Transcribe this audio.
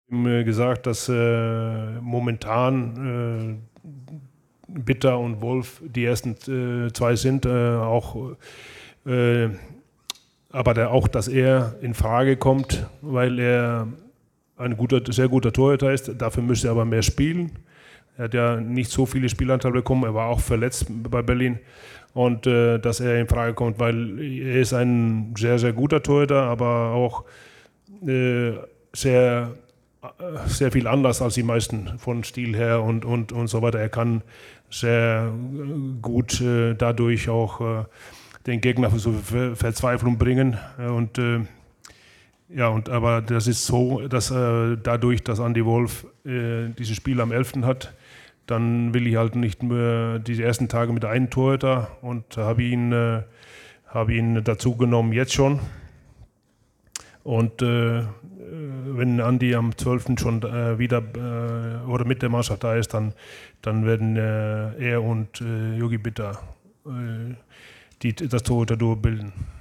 gesagt, dass momentan Bitter und Wolf die ersten zwei sind, aber auch, dass er in Frage kommt, weil er ein sehr guter Torhüter ist. Dafür müsste er aber mehr spielen. Er hat ja nicht so viele Spielanteile bekommen, er war auch verletzt bei Berlin. Und dass er in Frage kommt, weil er ist ein sehr, sehr guter Torhüter, aber auch sehr viel anders als die meisten von Stil her und so weiter. Er kann sehr gut dadurch auch den Gegner zur Verzweiflung bringen. Aber das ist so, dass dadurch, dass Andy Wolf dieses Spiel am 11. hat, dann will ich halt nicht mehr diese ersten Tage mit einem Torhüter und habe ihn dazu genommen jetzt schon. Und wenn Andi am 12. schon wieder oder mit der Mannschaft da ist, dann werden er und Yogi Bitter das Torhüter-Duo bilden.